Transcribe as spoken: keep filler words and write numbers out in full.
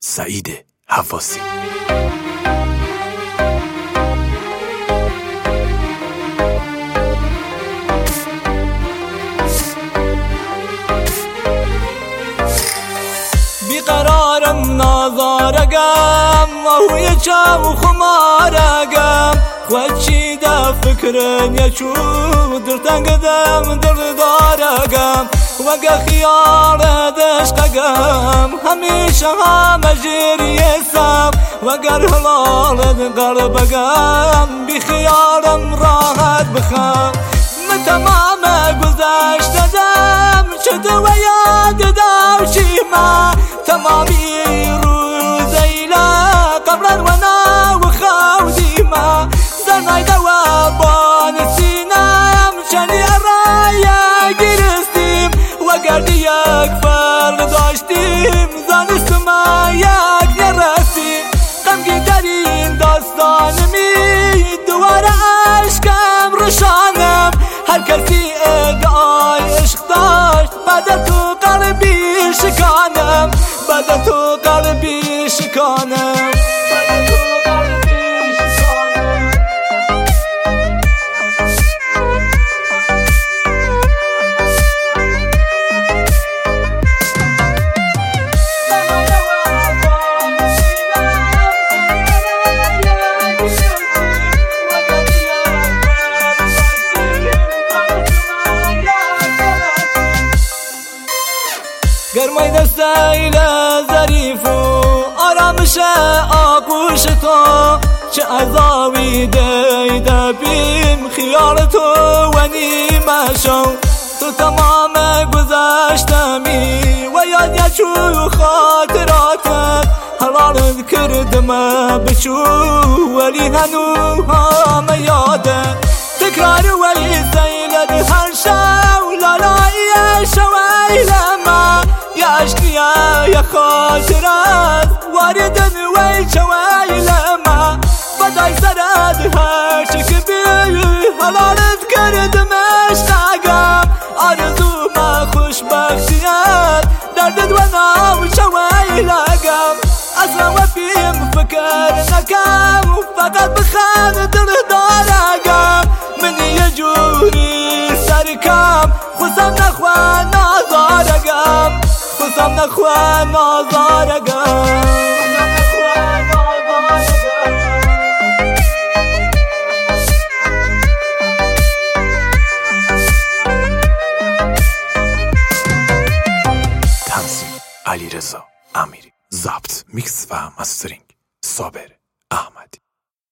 سعید حواسی. بیقرارم نازارگم و یچم خمارگم خوچی دا فکرن یچو در تنگدم در دارگم وگه خیال دشقگم همیشه هم جریسم وگر حلال قلبگم بی خیالم راحت بخم من تمام گذشته دم شده و یاد دم شیما تمامی روزیلا قبلا و نا و خودیما زرنایده و بانسینم شنی رای گرستیم و گردی یک فرق داشتیم زانستم یک نرسیم غمگین ترین داستانمی دوباره عشقم روشانم هر کسی ادعای عشق داشت بعد تو قلبی شکانم بعد تو قلبی شکانم گرمای دستایل ظریف و آرامش آغوش تو چه عذابی دیده بیم خیال تو و نیمشو تو تمام گذشتمی و یاد یچو خاطراتت حلالت کردم بچو ولی هنو همه یاده تکرار وی سیلد هر شو لالایی شویل ما یا عشقیا یا خاطرات واردن وی شویل ما بدای سرد هر شکبی حلالت کردم اشتاقم آرزو ما خوشبختیت دردت و نام شویلگم اصلا و بیم فکر نکم فقط بخند دل دارگم منی یه جوری سرکم خوزم نخواه نازارگم خوزم نخواه نازارگم تنظیم علیرضا امیری، ضبط میکس و مسترینگ صابر احمدی.